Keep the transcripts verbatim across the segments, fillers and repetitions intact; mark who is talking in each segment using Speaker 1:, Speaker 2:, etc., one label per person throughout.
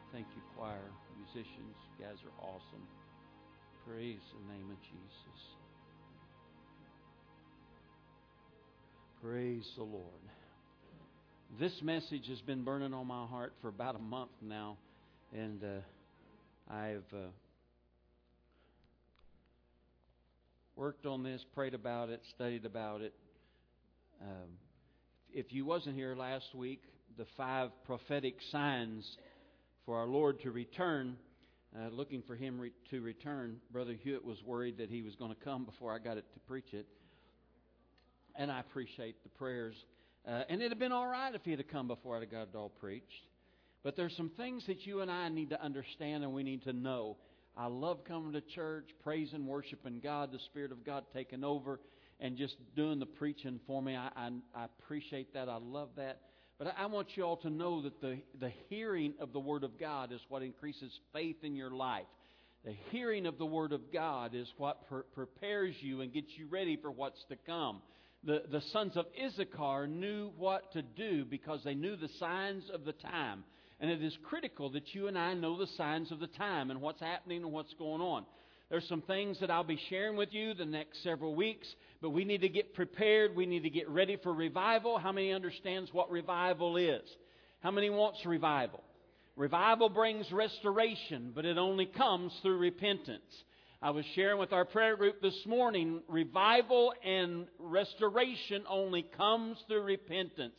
Speaker 1: Thank you, choir, musicians. You guys are awesome. Praise the name of Jesus. Praise the Lord. This message has been burning on my heart for about a month now, and uh, I've uh, worked on this, prayed about it, studied about it. Um, if you wasn't here last week, the five prophetic signs for our Lord to return, uh, looking for Him re- to return. Brother Hewitt was worried that he was going to come before I got it to preach it. And I appreciate the prayers. Uh, and it'd have been all right if he'd have come before I'd have got it all preached. But there's some things that you and I need to understand and we need to know. I love coming to church, praising, worshiping God, the Spirit of God taking over and just doing the preaching for me. I, I, I appreciate that. I love that. But I, I want you all to know that the, the hearing of the Word of God is what increases faith in your life. The hearing of the Word of God is what pre- prepares you and gets you ready for what's to come. The, the sons of Issachar knew what to do because they knew the signs of the time. And it is critical that you and I know the signs of the time and what's happening and what's going on. There's some things that I'll be sharing with you the next several weeks, but we need to get prepared. We need to get ready for revival. How many understands what revival is? How many wants revival? Revival brings restoration, but it only comes through repentance. I was sharing with our prayer group this morning, revival and restoration only comes through repentance.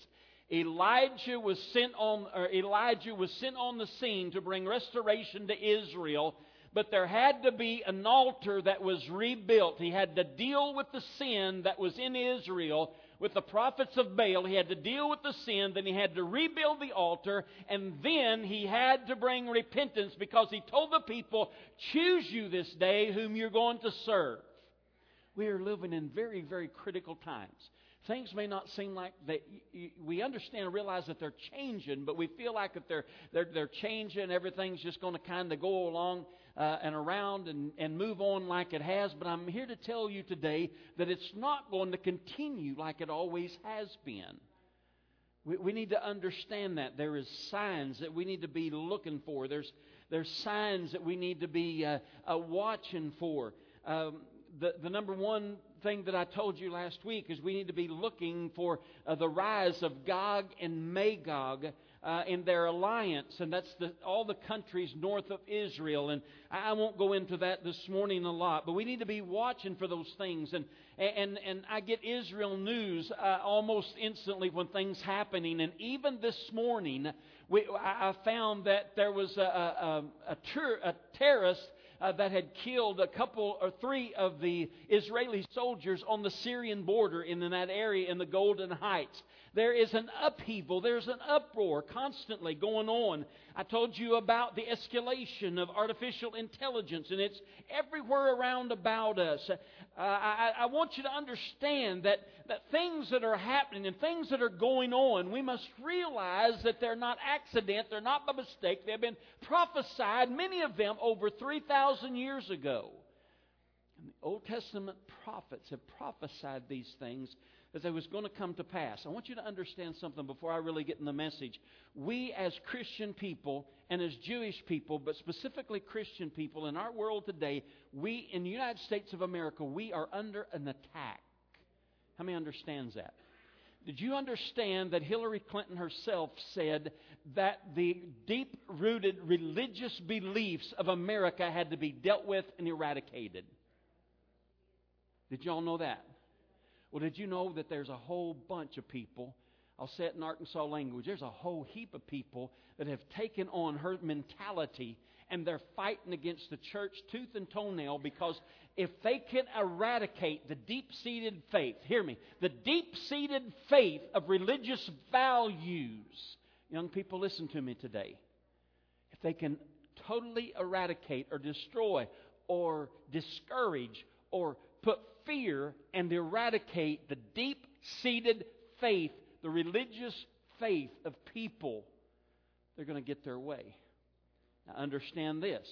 Speaker 1: Elijah was sent on, or Elijah was sent on the scene to bring restoration to Israel, but there had to be an altar that was rebuilt. He had to deal with the sin that was in Israel with the prophets of Baal. He had to deal with the sin, then he had to rebuild the altar, and then he had to bring repentance because he told the people, choose you this day whom you're going to serve. We are living in very, very critical times. Things may not seem like that. We understand and realize that they're changing, but we feel like that they're they're, they're changing. Everything's just going to kind of go along uh, and around and, and move on like it has. But I'm here to tell you today that it's not going to continue like it always has been. We, we need to understand that there is signs that we need to be looking for. There's there's signs that we need to be uh, uh, watching for. Um, The, the number one thing that I told you last week is we need to be looking for uh, the rise of Gog and Magog uh, in their alliance. And that's the, all the countries north of Israel. And I, I won't go into that this morning a lot. But we need to be watching for those things. And and, and I get Israel news uh, almost instantly when things happening. And even this morning, we, I, I found that there was a, a, a, ter- a terrorist Uh, that had killed a couple or three of the Israeli soldiers on the Syrian border in that area in the Golden Heights. There is an upheaval, there's an uproar constantly going on. I told you about the escalation of artificial intelligence, and it's everywhere around about us. Uh, I, I want you to understand that, that things that are happening and things that are going on, we must realize that they're not accident, they're not by mistake. They've been prophesied, many of them, over three thousand years ago. And the Old Testament prophets have prophesied these things that they was going to come to pass. I want you to understand something before I really get in the message. We as Christian people and as Jewish people, but specifically Christian people in our world today, we in the United States of America, we are under an attack. How many understands that? Did you understand that Hillary Clinton herself said that the deep-rooted religious beliefs of America had to be dealt with and eradicated? Did you all know that? Well, did you know that there's a whole bunch of people, I'll say it in Arkansas language, there's a whole heap of people that have taken on her mentality and they're fighting against the church tooth and toenail because if they can eradicate the deep-seated faith, hear me, the deep-seated faith of religious values, young people, listen to me today. If they can totally eradicate or destroy or discourage or put fear and eradicate the deep-seated faith, the religious faith of people, they're going to get their way. Now understand this.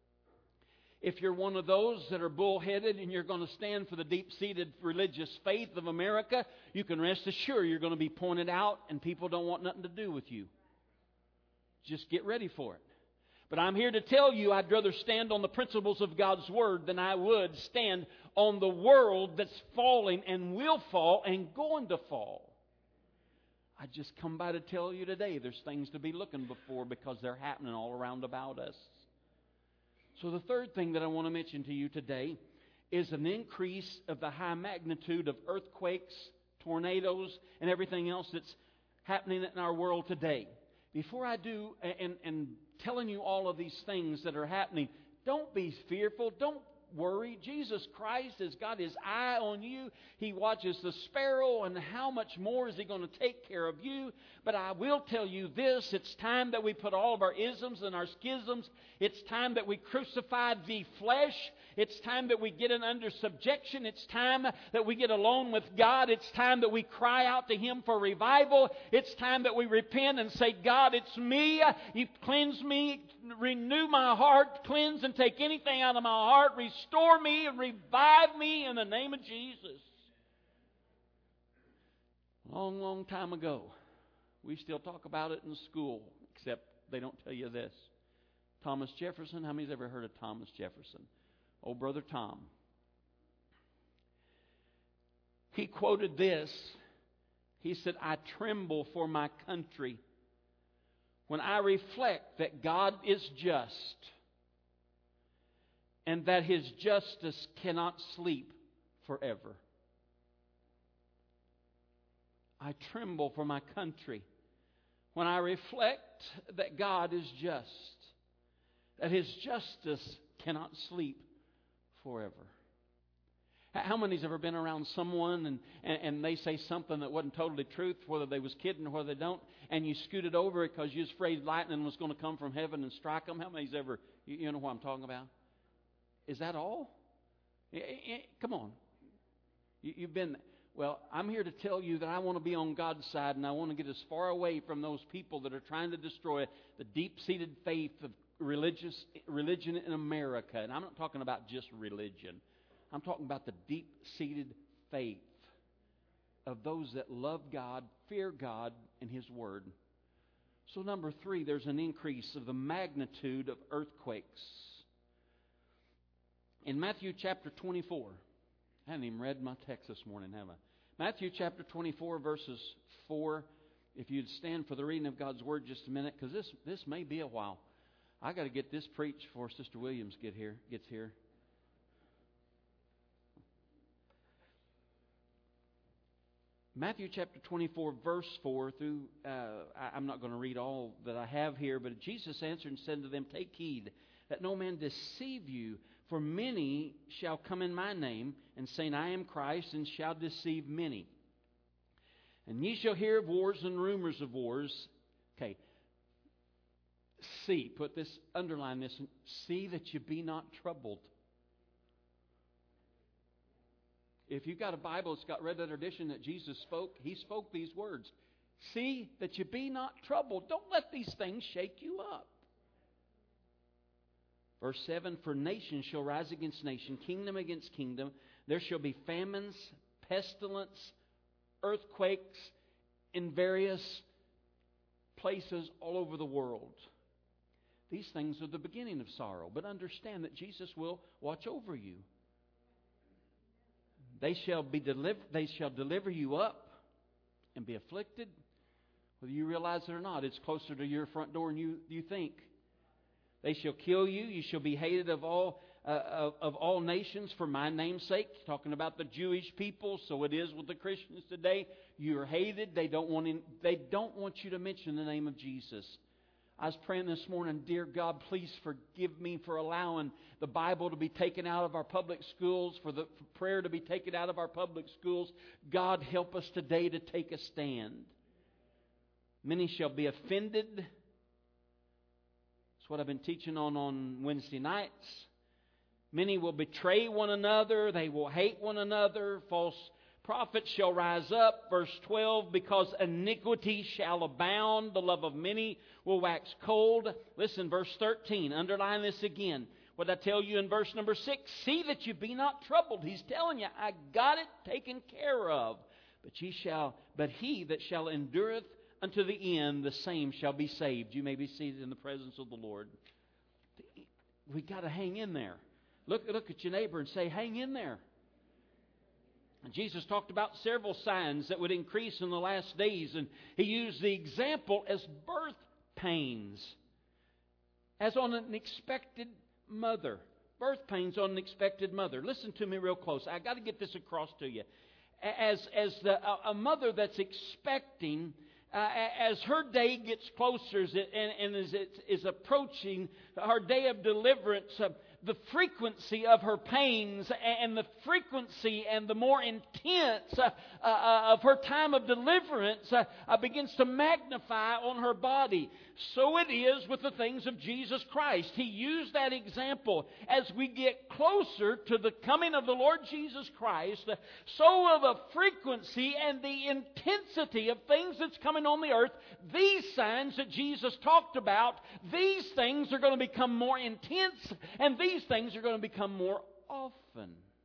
Speaker 1: If you're one of those that are bullheaded and you're going to stand for the deep-seated religious faith of America, you can rest assured you're going to be pointed out and people don't want nothing to do with you. Just get ready for it. But I'm here to tell you I'd rather stand on the principles of God's Word than I would stand on the world that's falling and will fall and going to fall. I just come by to tell you today there's things to be looking before because they're happening all around about us. So the third thing that I want to mention to you today is an increase of the high magnitude of earthquakes, tornadoes, and everything else that's happening in our world today. Before I do, and, and telling you all of these things that are happening, don't be fearful. Don't worry. Jesus Christ has got His eye on you. He watches the sparrow, and how much more is He going to take care of you? But I will tell you this, it's time that we put all of our isms and our schisms. It's time that we crucify the flesh. It's time that we get it under subjection. It's time that we get alone with God. It's time that we cry out to Him for revival. It's time that we repent and say, God, it's me. You cleanse me, renew my heart, cleanse and take anything out of my heart, restore me and revive me in the name of Jesus. Long, long time ago, we still talk about it in school, except they don't tell you this. Thomas Jefferson, how many's ever heard of Thomas Jefferson? Oh, Brother Tom. He quoted this. He said, I tremble for my country when I reflect that God is just and that His justice cannot sleep forever. I tremble for my country when I reflect that God is just, that His justice cannot sleep forever. How many's ever been around someone and, and, and they say something that wasn't totally truth, whether they was kidding or whether they don't, and you scooted over it because you was afraid lightning was going to come from heaven and strike them? How many's ever, you, you know what I'm talking about? Is that all? Come on. You, you've been... Well, I'm here to tell you that I want to be on God's side, and I want to get as far away from those people that are trying to destroy the deep-seated faith of religious religion in America. And I'm not talking about just religion. I'm talking about the deep-seated faith of those that love God, fear God, and His Word. So number three, there's an increase of the magnitude of earthquakes. In Matthew chapter twenty-four, I haven't even read my text this morning, have I? Matthew chapter twenty-four, verses four. If you'd stand for the reading of God's Word just a minute, because this, this may be a while. I got to get this preached before Sister Williams get here, gets here. Matthew chapter twenty-four, verse four through, uh, I, I'm not going to read all that I have here, but Jesus answered and said to them, take heed that no man deceive you. For many shall come in my name, and saying, I am Christ, and shall deceive many. And ye shall hear of wars and rumors of wars. Okay. See, put this, underline this. See that you be not troubled. If you've got a Bible that's got red letter edition that Jesus spoke, He spoke these words. See that you be not troubled. Don't let these things shake you up. Verse seven, for nation shall rise against nation, kingdom against kingdom. There shall be famines, pestilence, earthquakes in various places all over the world. These things are the beginning of sorrow. But understand that Jesus will watch over you. They shall be deliver, they shall deliver you up and be afflicted. Whether you realize it or not, it's closer to your front door than you, you think. They shall kill you. You shall be hated of all uh, of, of all nations for my name's sake. Talking about the Jewish people, so it is with the Christians today. You are hated. They don't want in, they don't want you to mention the name of Jesus. I was praying this morning, dear God, please forgive me for allowing the Bible to be taken out of our public schools, for the for prayer to be taken out of our public schools. God, help us today to take a stand. Many shall be offended. What I've been teaching on on Wednesday nights. Many will betray one another. They will hate one another. False prophets shall rise up. Verse twelve, because iniquity shall abound, the love of many will wax cold. Listen, verse thirteen, underline this again. What did I tell you in verse number six? See that you be not troubled. He's telling you, I got it taken care of. But ye shall, but he that shall endureth unto the end, the same shall be saved. You may be seated in the presence of the Lord. We got to hang in there. Look, look at your neighbor and say, hang in there. And Jesus talked about several signs that would increase in the last days, and He used the example as birth pains, as on an expected mother. Birth pains on an expected mother. Listen to me real close. I got to get this across to you. As as the, a, a mother that's expecting, uh, as her day gets closer and, and as it is approaching her day of deliverance, uh, the frequency of her pains and the frequency and the more intense uh, uh, of her time of deliverance uh, uh, begins to magnify on her body. So it is with the things of Jesus Christ. He used that example. As we get closer to the coming of the Lord Jesus Christ, uh, so will the frequency and the intensity of things that's coming on the earth, these signs that Jesus talked about, these things are going to become more intense, and these things are going to become more often.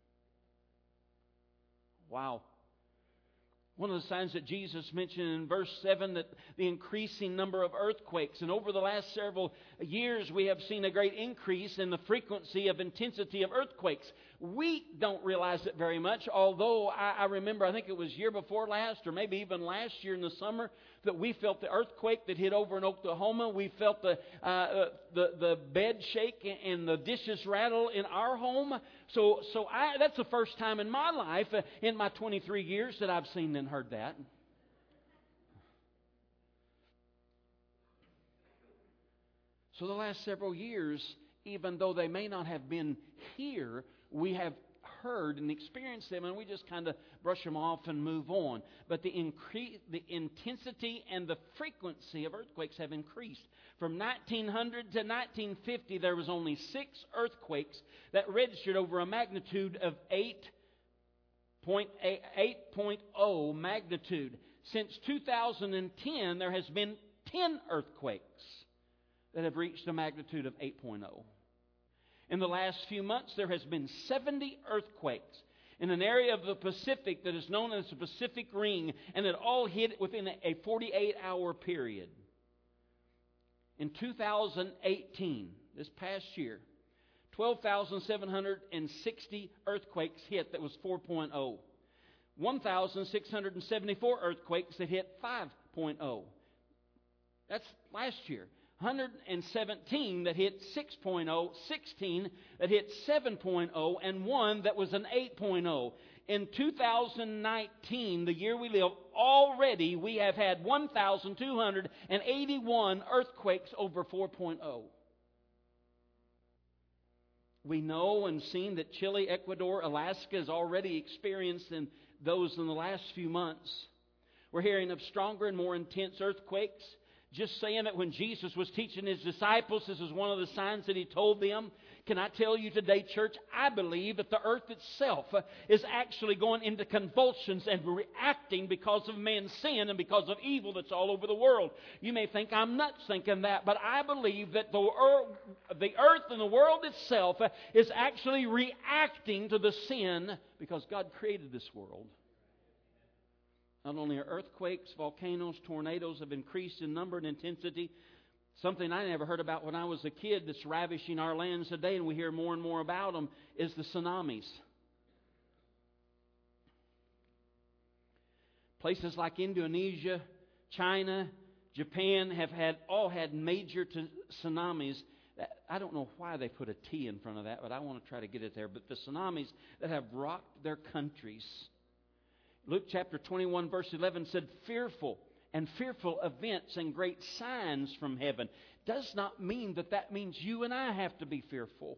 Speaker 1: Wow. One of the signs that Jesus mentioned in verse seven, that the increasing number of earthquakes. And over the last several years, we have seen a great increase in the frequency of intensity of earthquakes. We don't realize it very much, although I, I remember, I think it was year before last, or maybe even last year in the summer, that we felt the earthquake that hit over in Oklahoma. We felt the uh, the, the bed shake and the dishes rattle in our home. So so I, that's the first time in my life, uh, in my twenty-three years, that I've seen and heard that. So the last several years, even though they may not have been here, we have heard and experienced them, and we just kind of brush them off and move on. But the increase, the intensity and the frequency of earthquakes have increased. From nineteen hundred to nineteen fifty, there was only six earthquakes that registered over a magnitude of eight point zero magnitude. Since two thousand ten, there has been ten earthquakes that have reached a magnitude of eight point zero. In the last few months, there has been seventy earthquakes in an area of the Pacific that is known as the Pacific Ring, and it all hit within a forty-eight hour period. In two thousand eighteen, this past year, twelve thousand seven hundred sixty earthquakes hit that was four point zero. one thousand six hundred seventy-four earthquakes that hit five point zero. That's last year. one hundred seventeen that hit six point zero, sixteen that hit seven point zero, and one that was an eight point zero. In two thousand nineteen, the year we live, already we have had one thousand two hundred eighty-one earthquakes over four point zero. We know and seen that Chile, Ecuador, Alaska has already experienced in those in the last few months. We're hearing of stronger and more intense earthquakes. Just saying that when Jesus was teaching His disciples, this is one of the signs that He told them. Can I tell you today, church, I believe that the earth itself is actually going into convulsions and reacting because of man's sin and because of evil that's all over the world. You may think I'm nuts thinking that, but I believe that the earth, the earth and the world itself is actually reacting to the sin because God created this world. Not only are earthquakes, volcanoes, tornadoes have increased in number and intensity. Something I never heard about when I was a kid that's ravishing our lands today, and we hear more and more about them, is the tsunamis. Places like Indonesia, China, Japan have had all had major t- tsunamis. I don't know why they put a T in front of that, but I want to try to get it there. But the tsunamis that have rocked their countries. Luke chapter twenty-one verse eleven said, fearful and fearful events and great signs from heaven. Does not mean that that means you and I have to be fearful.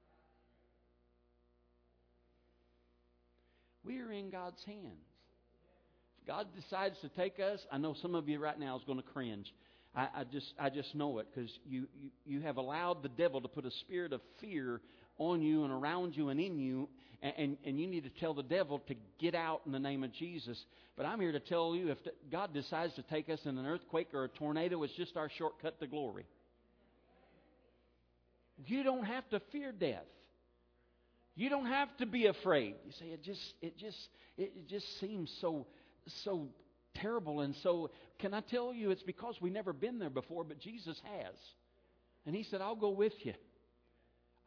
Speaker 1: We are in God's hands. If God decides to take us, I know some of you right now is going to cringe. I, I just I just know it because you, you, you have allowed the devil to put a spirit of fear on you and around you and in you, and, and, and you need to tell the devil to get out in the name of Jesus. But I'm here to tell you, if God decides to take us in an earthquake or a tornado, it's just our shortcut to glory. You don't have to fear death. You don't have to be afraid. You say it just it just it just seems so so terrible, and so can I tell you it's because we've never been there before, but Jesus has. And He said, I'll go with you.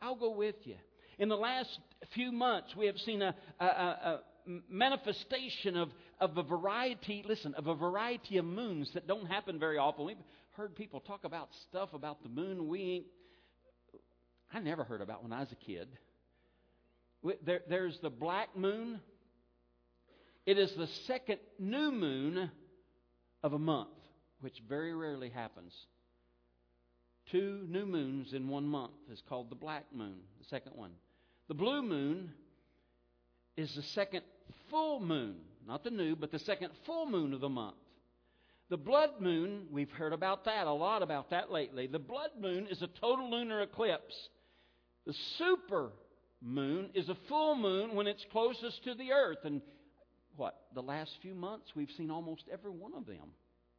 Speaker 1: I'll go with you. In the last few months, we have seen a, a, a, a manifestation of, of a variety, listen, of a variety of moons that don't happen very often. We've heard people talk about stuff about the moon we ain't, I never heard about when I was a kid. There, there's the black moon. It is the second new moon of a month, which very rarely happens. Two new moons in one month is called the black moon, the second one. The blue moon is the second full moon, not the new, but the second full moon of the month. The blood moon, we've heard about that, a lot about that lately. The blood moon is a total lunar eclipse. The super moon is a full moon when it's closest to the earth. And what, the last few months, we've seen almost every one of them.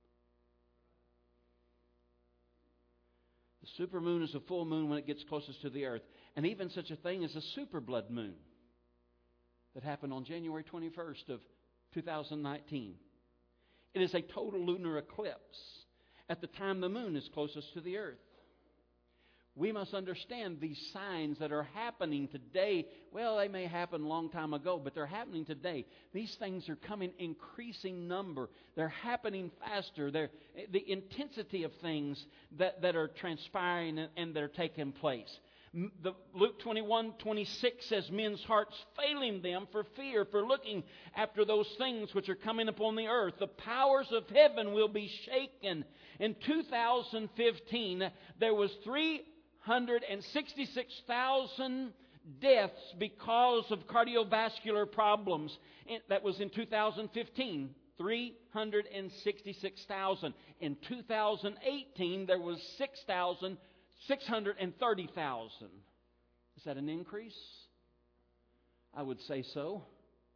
Speaker 1: The supermoon is a full moon when it gets closest to the earth. And even such a thing as a super blood moon that happened on January twenty-first of two thousand nineteen. It is a total lunar eclipse at the time the moon is closest to the earth. We must understand these signs that are happening today. Well, they may happen a long time ago, but they're happening today. These things are coming in increasing number. They're happening faster. They're, the intensity of things that, that are transpiring and, and that are taking place. The, Luke twenty-one twenty-six says, men's hearts failing them for fear, for looking after those things which are coming upon the earth. The powers of heaven will be shaken. In two thousand fifteen, there was three hundred sixty-six thousand deaths because of cardiovascular problems. That was in two thousand fifteen. three hundred sixty-six thousand. In two thousand eighteen, there was six thousand. six hundred thirty thousand. Is that an increase? I would say so.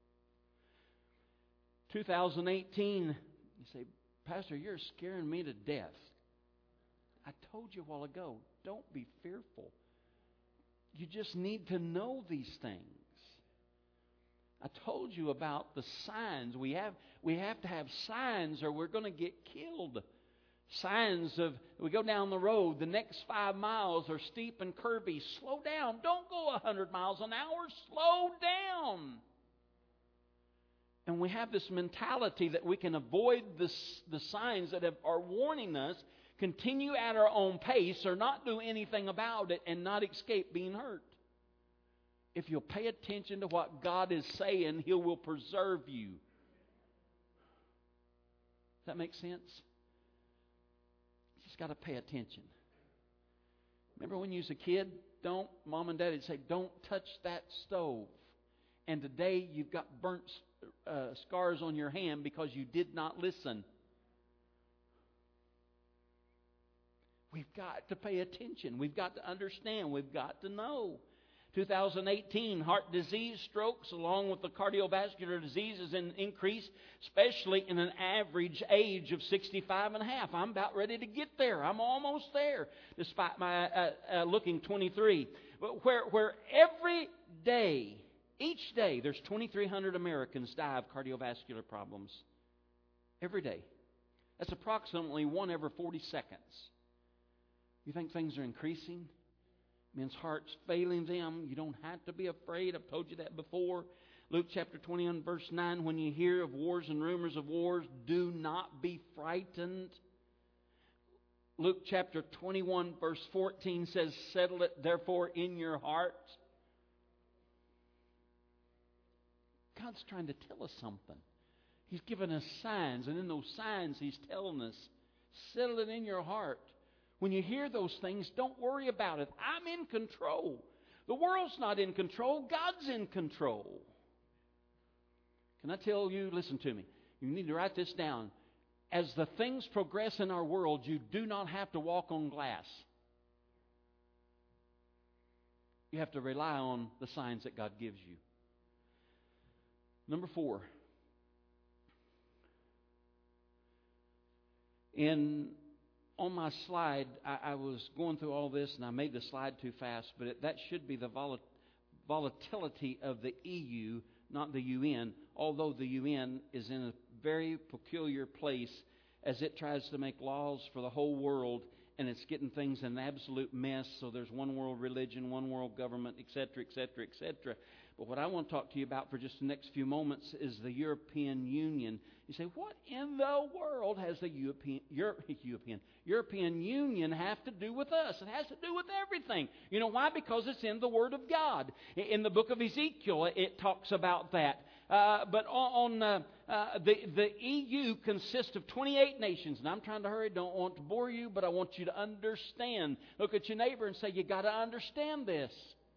Speaker 1: two thousand eighteen, you say, Pastor, you're scaring me to death. I told you a while ago, don't be fearful. You just need to know these things. I told you about the signs. We have, we have to have signs or we're going to get killed. Signs of, we go down the road, the next five miles are steep and curvy. Slow down. Don't go one hundred miles an hour. Slow down. And we have this mentality that we can avoid this, the signs that have, are warning us, continue at our own pace, or not do anything about it and not escape being hurt. If you'll pay attention to what God is saying, He will preserve you. Does that make sense? Just got to pay attention. Remember when you was a kid, don't, Mom and Dad would say, don't touch that stove. And today you've got burnt uh, scars on your hand because you did not listen. We've got to pay attention. We've got to understand. We've got to know. two thousand eighteen, heart disease, strokes, along with the cardiovascular diseases in increase, especially in an average age of sixty-five and a half. I'm about ready to get there. I'm almost there, despite my uh, uh, looking twenty-three. But where, where every day, each day, there's twenty-three hundred Americans die of cardiovascular problems. Every day. That's approximately one every forty seconds. You think things are increasing? Men's hearts failing them. You don't have to be afraid. I've told you that before. Luke chapter twenty-one verse nine, when you hear of wars and rumors of wars, do not be frightened. Luke chapter twenty-one verse fourteen says, settle it therefore in your heart. God's trying to tell us something. He's given us signs, and in those signs He's telling us, settle it in your heart. When you hear those things, don't worry about it. I'm in control. The world's not in control. God's in control. Can I tell you, listen to me. You need to write this down. As the things progress in our world, you do not have to walk on glass. You have to rely on the signs that God gives you. Number four. In On my slide, I, I was going through all this, and I made the slide too fast, but it, that should be the vol- volatility of the E U, not the U N, although the U N is in a very peculiar place as it tries to make laws for the whole world, and it's getting things in an absolute mess. So there's one world religion, one world government, et cetera, et cetera, et cetera. But what I want to talk to you about for just the next few moments is the European Union. You say, what in the world has the European, Europe, European, European Union have to do with us? It has to do with everything. You know why? Because it's in the Word of God. In the book of Ezekiel, it talks about that. Uh, but on uh, uh, the the E U consists of twenty-eight nations, and I'm trying to hurry. Don't want to bore you, but I want you to understand. Look at your neighbor and say, "You got to understand this."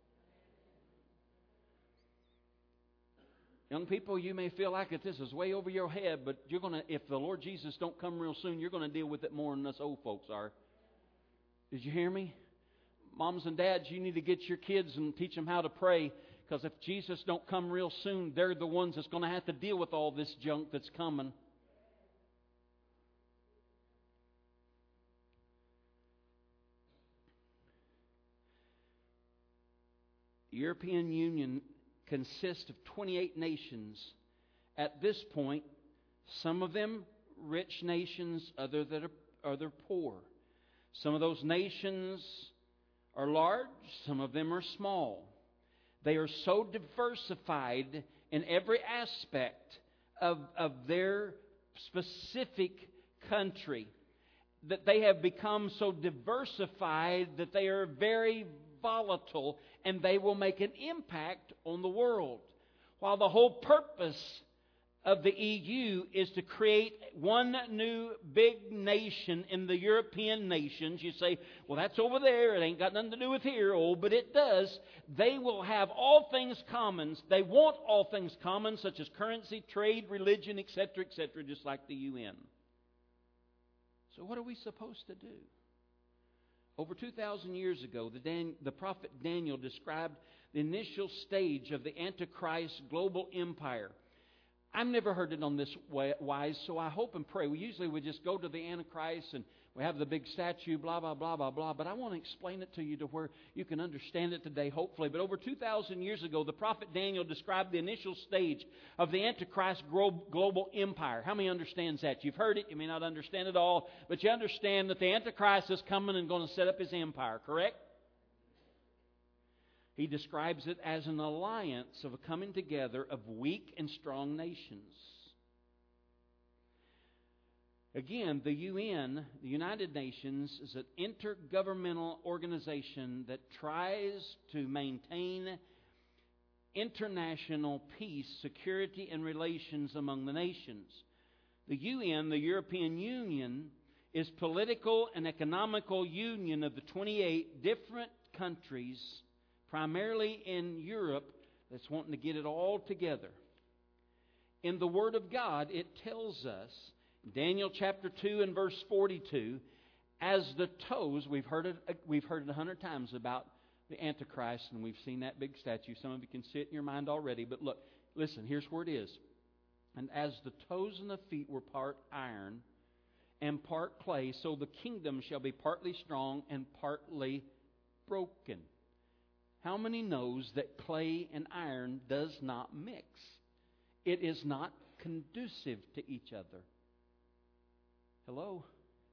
Speaker 1: Young people, you may feel like that this is way over your head, but you're gonna. If the Lord Jesus don't come real soon, you're going to deal with it more than us old folks are. Did you hear me? Moms and dads, you need to get your kids and teach them how to pray. Because if Jesus don't come real soon, they're the ones that's going to have to deal with all this junk that's coming. The European Union consists of twenty-eight nations. At this point, some of them rich nations, other that are other poor. Some of those nations are large, some of them are small. They are so diversified in every aspect of, of their specific country that they have become so diversified that they are very volatile and they will make an impact on the world. While the whole purpose of the E U is to create one new big nation in the European nations. You say, well, that's over there. It ain't got nothing to do with here. Oh, but it does. They will have all things common. They want all things common, such as currency, trade, religion, et cetera, et cetera, just like the U N. So what are we supposed to do? Over two thousand years ago, the, Dan, the prophet Daniel described the initial stage of the Antichrist global empire. I've never heard it on this wise, so I hope and pray. We usually would just go to the Antichrist and we have the big statue, blah, blah, blah, blah, blah. But I want to explain it to you to where you can understand it today, hopefully. But over two thousand years ago, the prophet Daniel described the initial stage of the Antichrist global empire. How many understands that? You've heard it. You may not understand it all, but you understand that the Antichrist is coming and going to set up his empire, correct? He describes it as an alliance of a coming together of weak and strong nations. Again, the U N, the United Nations, is an intergovernmental organization that tries to maintain international peace, security, and relations among the nations. The U N, the European Union, is political and economical union of the twenty-eight different countries, primarily in Europe, that's wanting to get it all together. In the Word of God, it tells us, Daniel chapter two and verse forty-two, as the toes, we've heard it we've heard it a hundred times about the Antichrist, and we've seen that big statue. Some of you can see it in your mind already, but look, listen, here's where it is. And as the toes and the feet were part iron and part clay, so the kingdom shall be partly strong and partly broken. How many knows that clay and iron does not mix? It is not conducive to each other. Hello?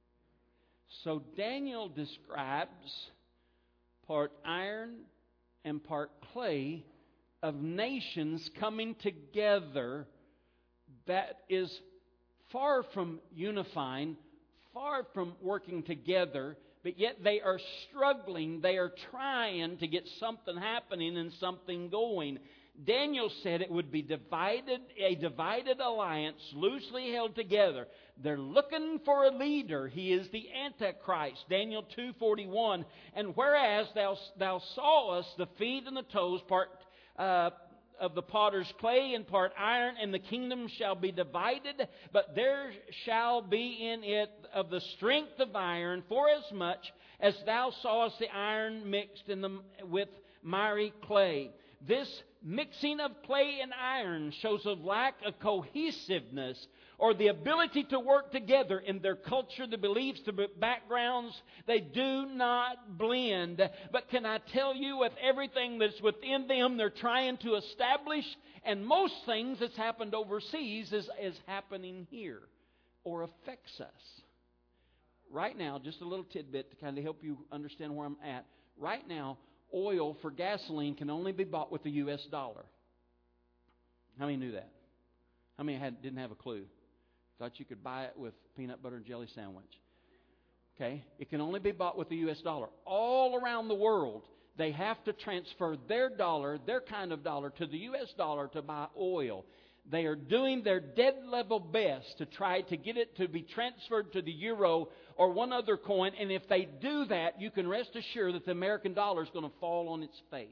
Speaker 1: So Daniel describes part iron and part clay of nations coming together that is far from unifying, far from working together, but yet they are struggling. They are trying to get something happening and something going. Daniel said it would be divided, a divided alliance, loosely held together. They're looking for a leader. He is the Antichrist. Daniel two forty-one. And whereas thou, thou sawest the feet and the toes, part uh, of the potter's clay and part iron, and the kingdom shall be divided, but there shall be in it of the strength of iron, forasmuch as thou sawest the iron mixed in the, with miry clay. This mixing of clay and iron shows a lack of cohesiveness or the ability to work together in their culture, the beliefs, the backgrounds. They do not blend. But can I tell you, with everything that's within them, they're trying to establish, and most things that's happened overseas is, is happening here or affects us. right now, just a little tidbit to kind of help you understand where I'm at. Right now, oil for gasoline can only be bought with the U S dollar. How many knew that? How many had, didn't have a clue? Thought you could buy it with peanut butter and jelly sandwich. Okay? It can only be bought with the U S dollar. All around the world, they have to transfer their dollar, their kind of dollar, to the U S dollar to buy oil. They are doing their dead level best to try to get it to be transferred to the euro or one other coin. And if they do that, you can rest assured that the American dollar is going to fall on its face.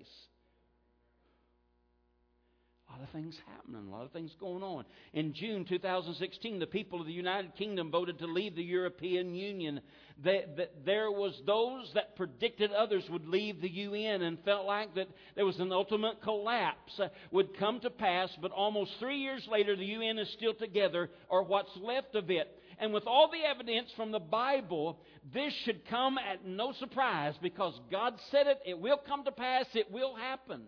Speaker 1: A lot of things happening, a lot of things going on. In June two thousand sixteen, the people of the United Kingdom voted to leave the European Union. They, that there was those that predicted others would leave the U N and felt like that there was an ultimate collapse uh, would come to pass. But almost three years later, the U N is still together, or what's left of it. And with all the evidence from the Bible, this should come at no surprise, because God said it, it will come to pass, it will happen.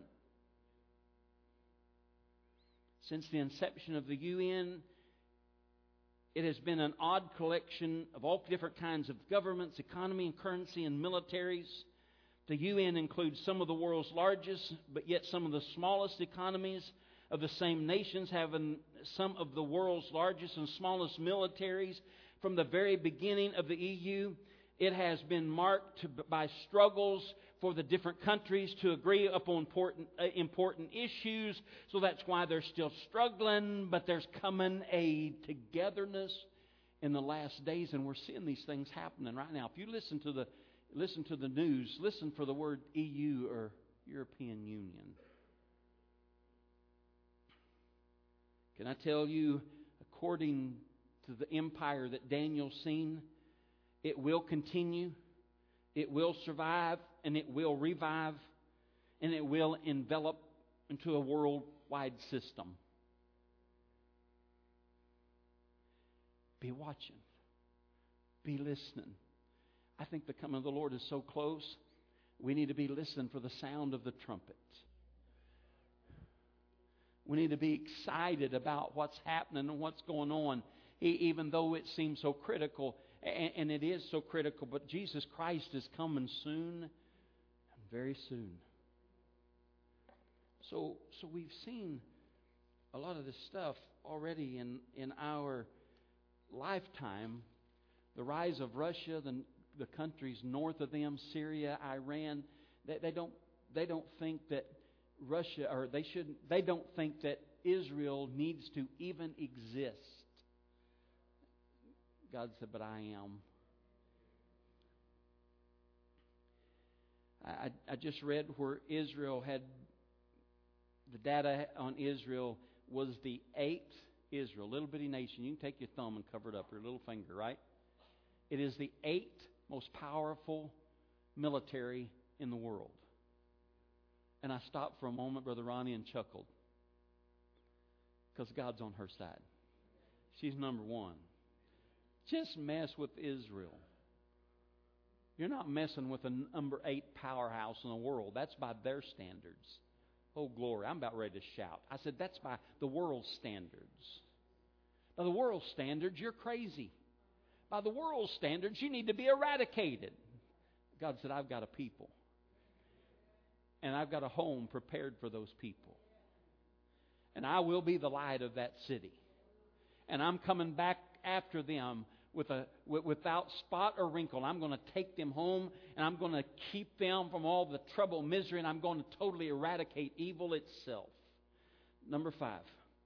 Speaker 1: Since the inception of the U N, it has been an odd collection of all different kinds of governments, economy and currency and militaries. The U N includes some of the world's largest, but yet some of the smallest economies of the same nations, having some of the world's largest and smallest militaries. From the very beginning of the E U, it has been marked by struggles for the different countries to agree upon important, uh, important issues. So that's why they're still struggling, but there's coming a togetherness in the last days, and we're seeing these things happening right now. If you listen to the listen to the news, listen for the word E U or European Union. Can I tell you, according to the empire that Daniel's seen, it will continue, it will survive, and it will revive, and it will envelop into a worldwide system. Be watching. Be listening. I think the coming of the Lord is so close, we need to be listening for the sound of the trumpet. We need to be excited about what's happening and what's going on, even though it seems so critical. And it is so critical, but Jesus Christ is coming soon, very soon. So, so we've seen a lot of this stuff already in, in our lifetime. The rise of Russia, the, the countries north of them, Syria, Iran, they, they don't they don't think that Russia, or they shouldn't, they don't think that Israel needs to even exist. God said, but I am. I, I just read where Israel had, the data on Israel was the eighth Israel, little bitty nation. You can take your thumb and cover it up, your little finger, right? It is the eighth most powerful military in the world. And I stopped for a moment, Brother Ronnie, and chuckled. Because God's on her side. She's number one. Just mess with Israel. You're not messing with a number eight powerhouse in the world. That's by their standards. Oh, glory. I'm about ready to shout. I said, that's by the world's standards. By the world's standards, you're crazy. By the world's standards, you need to be eradicated. God said, I've got a people. And I've got a home prepared for those people. And I will be the light of that city. And I'm coming back after them with a with, without spot or wrinkle. I'm going to take them home, and I'm going to keep them from all the trouble, misery, and I'm going to totally eradicate evil itself. Number five.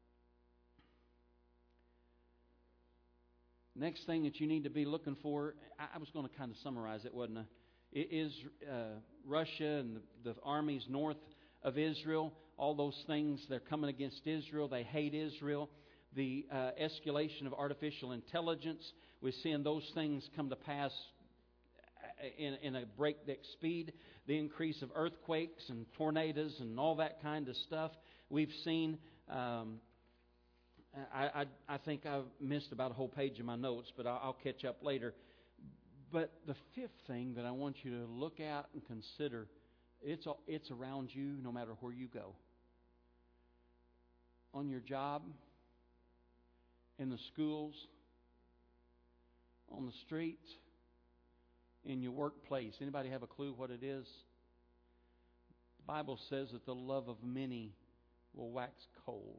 Speaker 1: Next thing that you need to be looking for, I, I was going to kind of summarize it, wasn't I? It is uh, Russia and the, the armies north of Israel. All those things, they're coming against Israel. They hate Israel. The uh, escalation of artificial intelligence, we're seeing those things come to pass in, in a breakneck speed. The increase of earthquakes and tornadoes and all that kind of stuff. We've seen, um, I, I, I think I've missed about a whole page of my notes, but I'll, I'll catch up later. But the fifth thing that I want you to look at and consider, it's it's around you no matter where you go. On your job, in the schools, on the streets, in your workplace. Anybody have a clue what it is? The Bible says that the love of many will wax cold.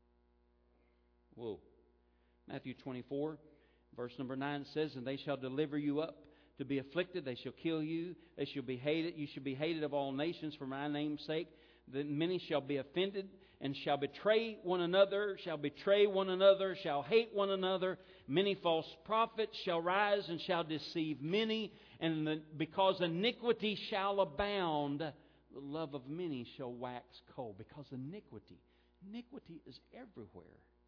Speaker 1: Whoa. Matthew twenty-four, verse number nine says, "And they shall deliver you up to be afflicted. They shall kill you. They shall be hated. You shall be hated of all nations for my name's sake. Then many shall be offended and shall betray one another, shall betray one another, shall hate one another. Many false prophets shall rise and shall deceive many. And the, because iniquity shall abound, the love of many shall wax cold." Because iniquity, iniquity is everywhere.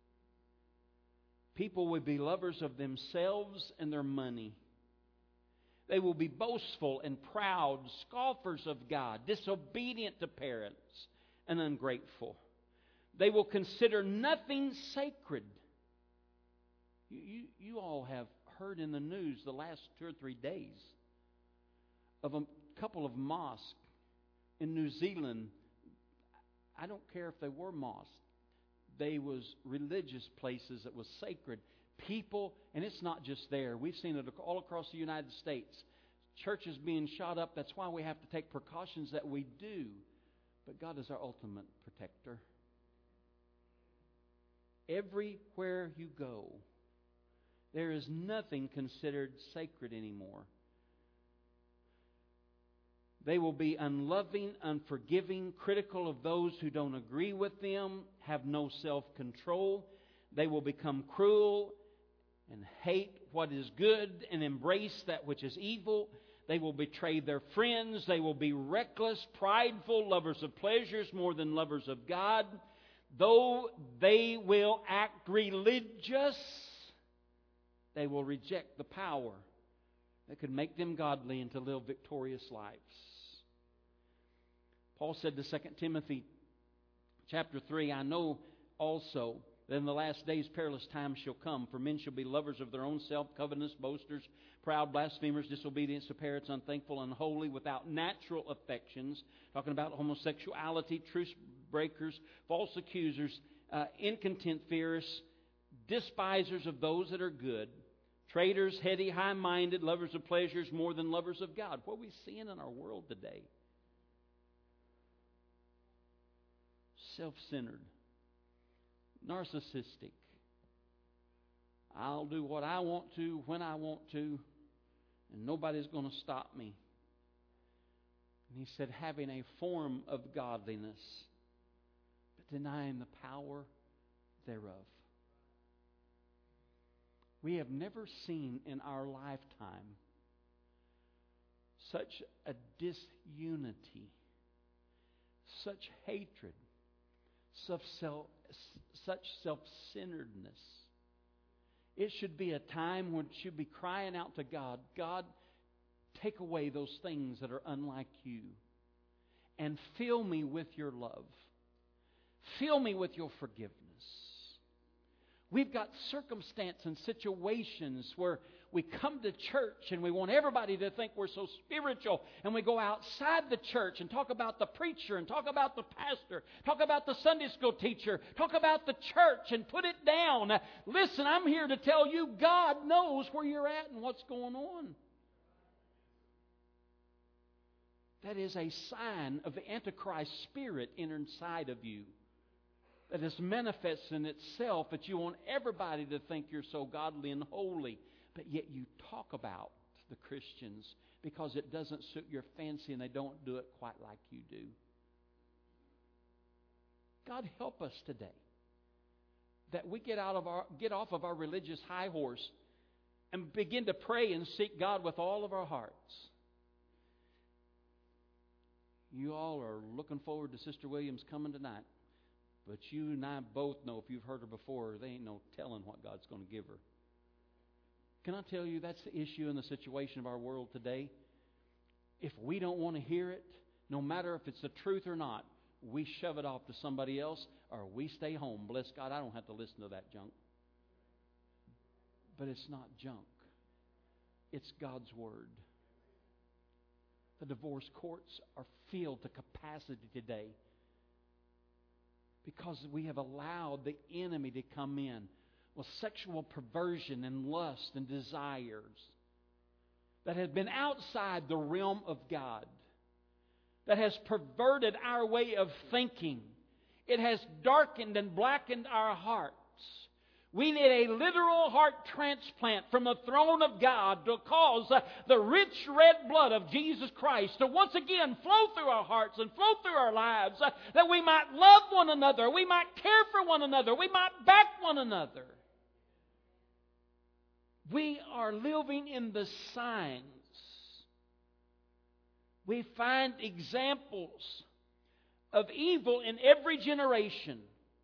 Speaker 1: People will be lovers of themselves and their money. They will be boastful and proud, scoffers of God, disobedient to parents, and ungrateful. They will consider nothing sacred. You, you, you all have heard in the news the last two or three days of a couple of mosques in New Zealand. I don't care if they were mosques. They was religious places that was sacred. People, and it's not just there. We've seen it all across the United States. Churches being shot up. That's why we have to take precautions that we do. But God is our ultimate protector. Everywhere you go, there is nothing considered sacred anymore. They will be unloving, unforgiving, critical of those who don't agree with them, have no self-control. They will become cruel and hate what is good and embrace that which is evil. They will betray their friends. They will be reckless, prideful, lovers of pleasures more than lovers of God. Though they will act religious, they will reject the power that could make them godly and to live victorious lives. Paul said to Second Timothy chapter three, "I know also that in the last days perilous times shall come, for men shall be lovers of their own self, covetous, boasters, proud, blasphemers, disobedient to parents, unthankful, unholy, without natural affections," talking about homosexuality, truce breakers, false accusers, uh, incontent, fierce, despisers of those that are good, traitors, heady, high-minded, lovers of pleasures more than lovers of God. What are we seeing in our world today? Self-centered, narcissistic. I'll do what I want to, when I want to, and nobody's going to stop me. And he said, having a form of godliness, but denying the power thereof. We have never seen in our lifetime such a disunity, such hatred, such self, such self-centeredness. It should be a time when you should be crying out to God, God, take away those things that are unlike you and fill me with your love. Fill me with your forgiveness. We've got circumstance and situations where we come to church and we want everybody to think we're so spiritual, and we go outside the church and talk about the preacher and talk about the pastor, talk about the Sunday school teacher, talk about the church and put it down. Listen, I'm here to tell you God knows where you're at and what's going on. That is a sign of the Antichrist spirit inside of you. That is manifesting itself, that you want everybody to think you're so godly and holy, but yet you talk about the Christians because it doesn't suit your fancy and they don't do it quite like you do. God help us today that we get out of our get off of our religious high horse and begin to pray and seek God with all of our hearts. You all are looking forward to Sister Williams coming tonight. But you and I both know, if you've heard her before, there ain't no telling what God's going to give her. Can I tell you that's the issue in the situation of our world today? If we don't want to hear it, no matter if it's the truth or not, we shove it off to somebody else or we stay home. Bless God, I don't have to listen to that junk. But it's not junk. It's God's Word. The divorce courts are filled to capacity today because we have allowed the enemy to come in with sexual perversion and lust and desires. that has been outside the realm of God, that has perverted our way of thinking. It has darkened and blackened our hearts. We need a literal heart transplant from the throne of God to cause the rich red blood of Jesus Christ to once again flow through our hearts and flow through our lives, that we might love one another, we might care for one another, we might back one another. We are living in the signs. We find examples of evil in every generation.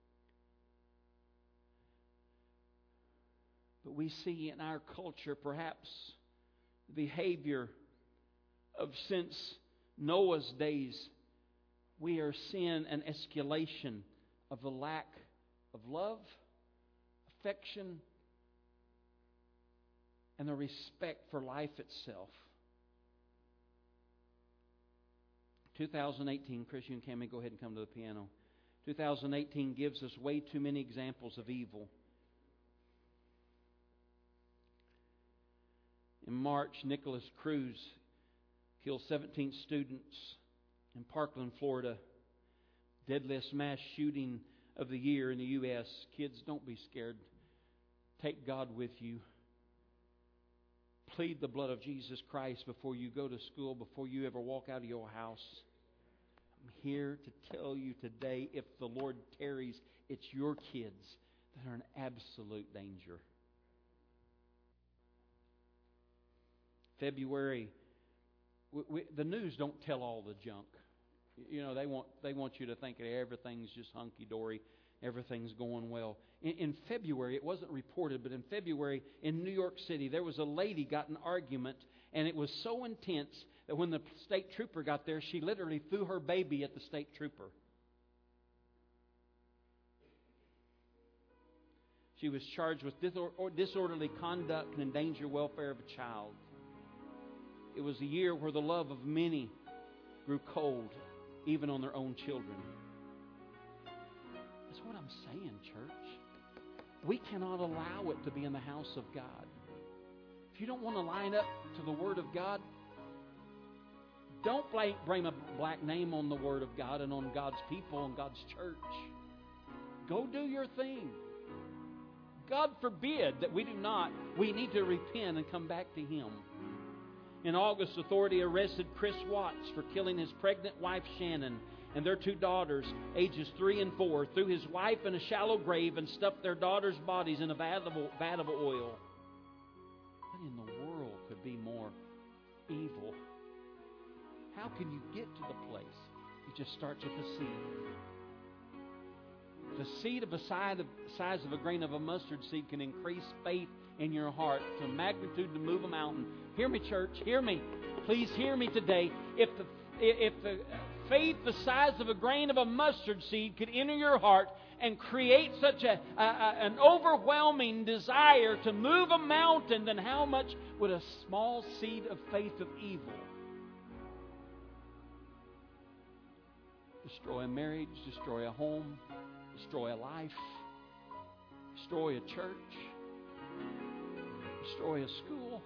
Speaker 1: But we see in our culture perhaps the behavior of since Noah's days. We are seeing an escalation of the lack of love, affection, and the respect for life itself. twenty eighteen, Christian and Cammie, go ahead and come to the piano. twenty eighteen gives us way too many examples of evil. In March, Nicholas Cruz killed seventeen students in Parkland, Florida. Deadliest mass shooting of the year in the U S Kids, don't be scared. Take God with you. Plead the blood of Jesus Christ before you go to school, before you ever walk out of your house. I'm here to tell you today, if the Lord tarries, it's your kids that are in absolute danger. February, we, we, the news don't tell all the junk. You know, they want they want you to think that everything's just hunky-dory, everything's going well. In, in February, it wasn't reported, but in February in New York City, there was a lady got in an argument, and it was so intense that when the state trooper got there, she literally threw her baby at the state trooper. She was charged with disorderly conduct and endanger welfare of a child. It was a year where the love of many grew cold, even on their own children. That's what I'm saying, church. We cannot allow it to be in the house of God. If you don't want to line up to the Word of God, don't bring a black name on the Word of God and on God's people and God's church. Go do your thing. God forbid that we do not. We need to repent and come back to Him. In August, authority arrested Chris Watts for killing his pregnant wife Shannon and their two daughters, ages three and four, threw his wife in a shallow grave and stuffed their daughters' bodies in a vat of, vat of oil. What in the world could be more evil? How can you get to the place? It just starts with a seed. The seed of a size of a grain of a mustard seed can increase faith in your heart to a magnitude to move a mountain. Hear me, church. Hear me. Please hear me today. If the if the faith the size of a grain of a mustard seed could enter your heart and create such a, a, a an overwhelming desire to move a mountain, then how much would a small seed of faith of evil destroy a marriage, destroy a home, destroy a life, destroy a church, destroy a school?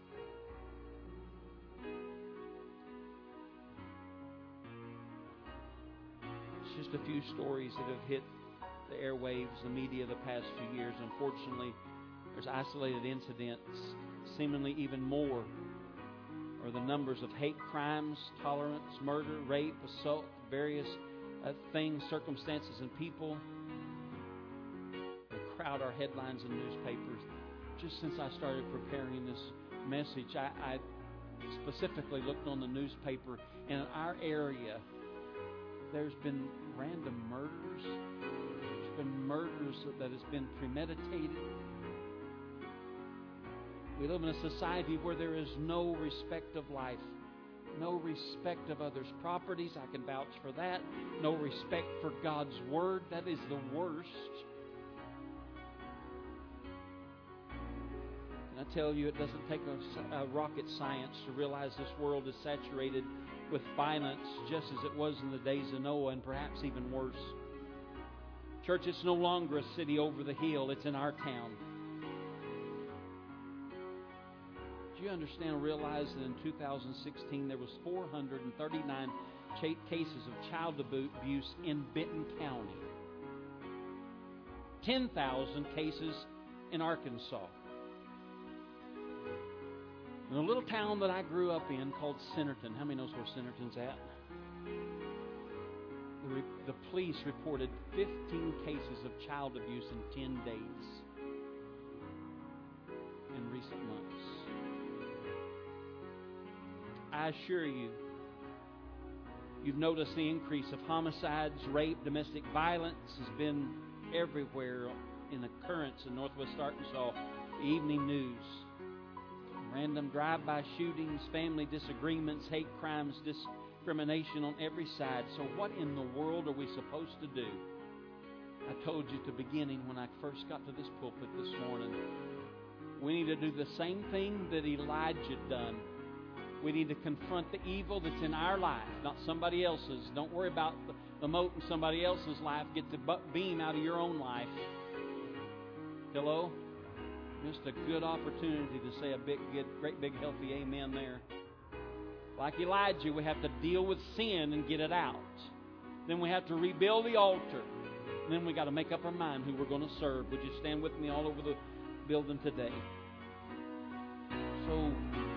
Speaker 1: It's just a few stories that have hit the airwaves, the media the past few years. Unfortunately, there's isolated incidents, seemingly even more, or the numbers of hate crimes, tolerance, murder, rape, assault, various uh, things, circumstances, and people that crowd our headlines and newspapers. Just since I started preparing this message, I, I specifically looked on the newspaper, and in our area, there's been random murders. There's been murders that has been premeditated. We live in a society where there is no respect of life, no respect of others' properties. I can vouch for that. No respect for God's Word. That is the worst. And I tell you, it doesn't take a, a rocket science to realize this world is saturated with violence, just as it was in the days of Noah, and perhaps even worse. Church, it's no longer a city over the hill. It's in our town. Do you understand and realize that in two thousand sixteen there was four hundred thirty-nine cases of child abuse in Benton County? ten thousand cases in Arkansas. In a little town that I grew up in called Centerton. How many knows where Centerton's at? The, re- the police reported fifteen cases of child abuse in ten days in recent months. I assure you, you've noticed the increase of homicides, rape, domestic violence has been everywhere in occurrence in Northwest Arkansas. The evening news. Random drive-by shootings, family disagreements, hate crimes, discrimination on every side. So what in the world are we supposed to do? I told you at the beginning when I first got to this pulpit this morning, we need to do the same thing that Elijah done. We need to confront the evil that's in our life, not somebody else's. Don't worry about the, the mote in somebody else's life. Get the beam out of your own life. Hello? Just a good opportunity to say a big, good, great big healthy amen there. Like Elijah, we have to deal with sin and get it out. Then we have to rebuild the altar. And then we got to make up our mind who we're going to serve. Would you stand with me all over the building today? So,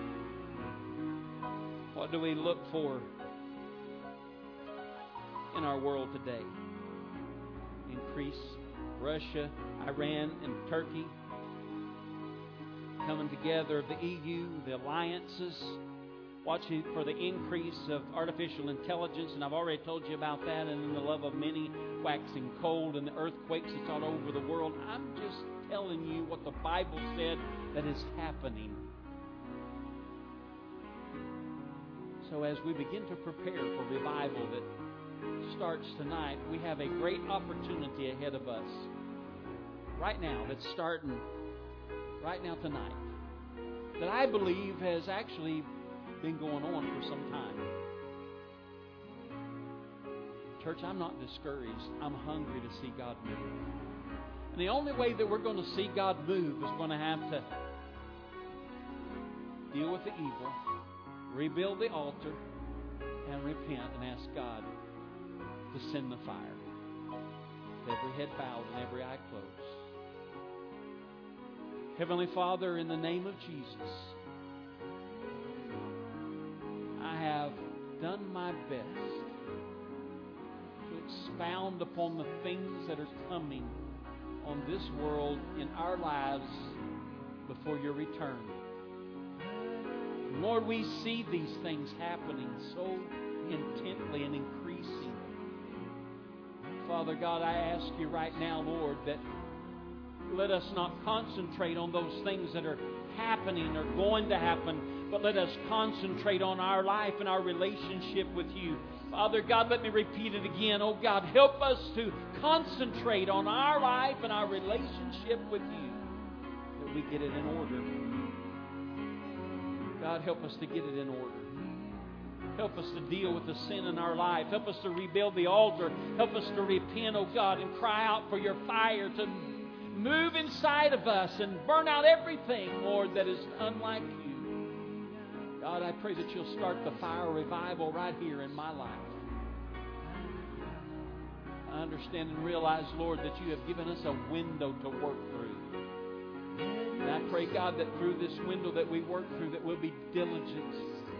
Speaker 1: what do we look for in our world today? Increase Russia, Iran, and Turkey coming together, the E U, the alliances, watching for the increase of artificial intelligence, and I've already told you about that, and then the love of many waxing cold, and the earthquakes that's all over the world. I'm just telling you what the Bible said that is happening. So as we begin to prepare for revival that starts tonight, we have a great opportunity ahead of us. Right now, that's starting right now tonight, that I believe has actually been going on for some time. Church, I'm not discouraged. I'm hungry to see God move. And the only way that we're going to see God move is we're going to have to deal with the evil, rebuild the altar, and repent and ask God to send the fire. With every head bowed and every eye closed. Heavenly Father, in the name of Jesus, I have done my best to expound upon the things that are coming on this world in our lives before your return. Lord, we see these things happening so intently and increasing. Father God, I ask you right now, Lord, that let us not concentrate on those things that are happening or going to happen, but let us concentrate on our life and our relationship with you. Father God, let me repeat it again. Oh God, help us to concentrate on our life and our relationship with you, that we get it in order. God, help us to get it in order. Help us to deal with the sin in our life. Help us to rebuild the altar. Help us to repent, oh God, and cry out for your fire to move inside of us and burn out everything, Lord, that is unlike you. God, I pray that you'll start the fire revival right here in my life. I understand and realize, Lord, that you have given us a window to work through. And I pray, God, that through this window that we work through, that we'll be diligent,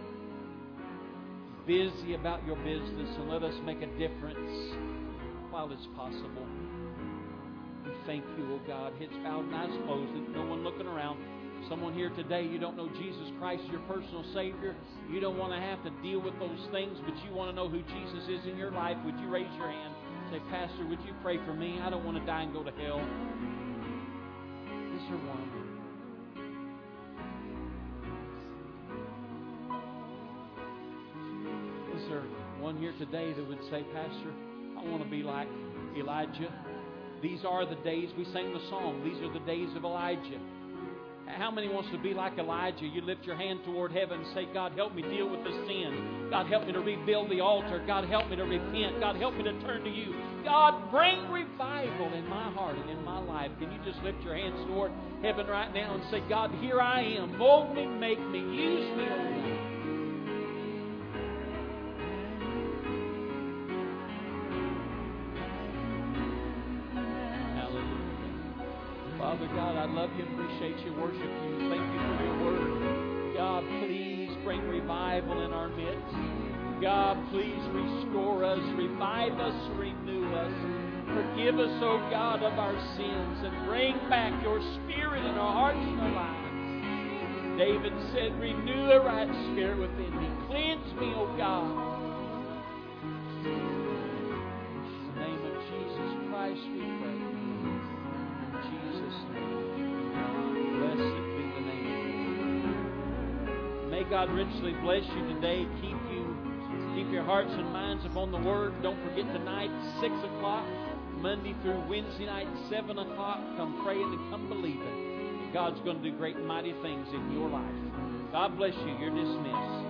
Speaker 1: busy about your business, and let us make a difference while it's possible. We thank you, oh God. Heads bowed and eyes closed, and no one looking around. Someone here today, you don't know Jesus Christ, your personal Savior. You don't want to have to deal with those things, but you want to know who Jesus is in your life. Would you raise your hand? Say, Pastor, would you pray for me? I don't want to die and go to hell. Is there one? Is there one here today that would say, Pastor, I want to be like Elijah? These are the days, we sang the song, these are the days of Elijah. How many wants to be like Elijah? You lift your hand toward heaven and say, God, help me deal with the sin. God, help me to rebuild the altar. God, help me to repent. God, help me to turn to you. God, bring revival in my heart and in my life. Can you just lift your hands toward heaven right now and say, God, here I am. Mold me, make me, use me, oh God. Father God, I love you and appreciate you, worship you. Thank you for your word. God, please bring revival in our midst. God, please restore us, revive us, renew us. Forgive us, O God, of our sins and bring back your spirit in our hearts and our lives. David said, renew a right spirit within me. Cleanse me, O God. In the name of Jesus Christ we pray. Blessed be the name of the Lord. May God richly bless you today. Keep you, keep your hearts and minds upon the Word. Don't forget tonight, six o'clock, Monday through Wednesday night, seven o'clock. Come praying and come believing. God's going to do great and mighty things in your life. God bless you. You're dismissed.